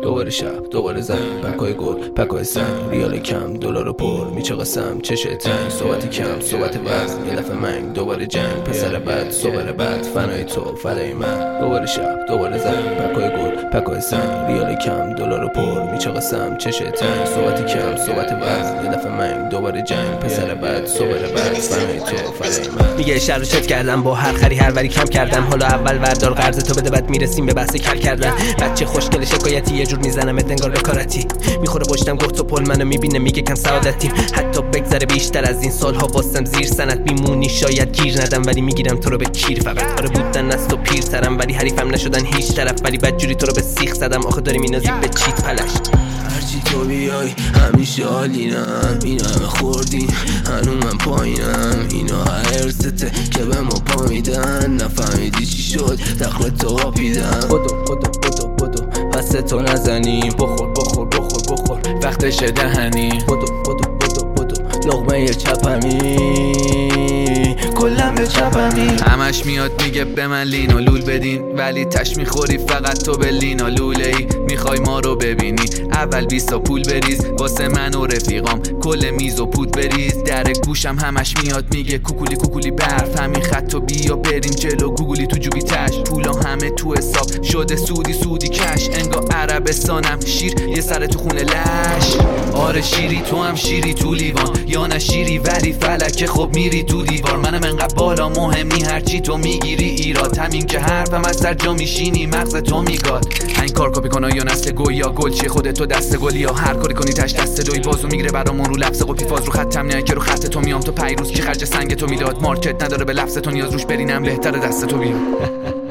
دوباره شب دوباره زنگ، پکای گل پکای سنگ، ریال کم دلار پر میچه قسم چشه تنگ، صحبت کم صحبت وزن یه دفعه منگ، دوباره جنگ پسر بد صبر بد فنای تو فدای من. دوباره شب دوباره زنگ، پکای گل پکای سنگ، ریال کم دلار پر میچه قسم چشه تنگ، صحبت کم صحبت وزن یه دفعه منگ، دوباره جنگ پسر بد صبر بد فنای تو فدای من. میگه شر رو چت کردم با هر خری هر وری کم کردم، حالا اول وردار قرض تو بده بعد میرسیم به بحث کل کردن. بچه خوشگل شکایتی یه جور میزنم انگار بکارتی، میخوره پشتم گفت و پل منو میبینه میگه کم سعادتیم، حتی بگذره بیشتر از این سالها واسم زیر سنت میمونی شاید گیر ندم ولی میگیرم تو رو به کیر. فقط آره بودن از تو پیرترم ولی حریفم نشدن هیچ طرف، ولی بدجوری تو رو به سیخ زدم آخه داری مینازی به چیت پلش. هرچی تو بیای همیشه عالینم، این همه خوردین هنو من پایینم، اینا هرسته که به ما پا میدن، نفهمیدی چی شد دخل تو قاپیدم. بدو پس تو نزنی، بخور وقتش دهنی، بدو لقمه چپمی کلم به چپمی. همش میاد میگه به من لین و لول بدین، ولی تش میخوری فقط تو به لین و لوله ای. میخوای ما رو ببینی اول 20 تا پول بریز واسه من و رفیقام، کل میز و پود بریز. در گوشم همش میاد میگه کوکولی برف، همین خط و بیا بریم جلو گوگلی تو جوبی تش، پولا همه تو حساب شده سودی کش، انگار عربستانم شیر یه سر تو خونه لش. آره شیری تو هم شیری تو لیوان، یا نه شیری ولی فلکه خب میری تو دیوار. منم انقدر بالا مهمی هرچی تو میگیری ایراد، همین که حرفم از سر جا میشینی مغز تو میگاد. این کار کپی کنه یا نسل گوی یا گلچه خودت تو دست گلی، یا هر کاری کنی تش دست دوی بازو میگیره برامون رو لفظ قپی فاز رو خطم نه که رو خط تو میام. تو پیروز کی خرج سنگ تو میداد، مارکت نداره به لفظ تو نیاز روش برینم بهتره دست تو بیاد.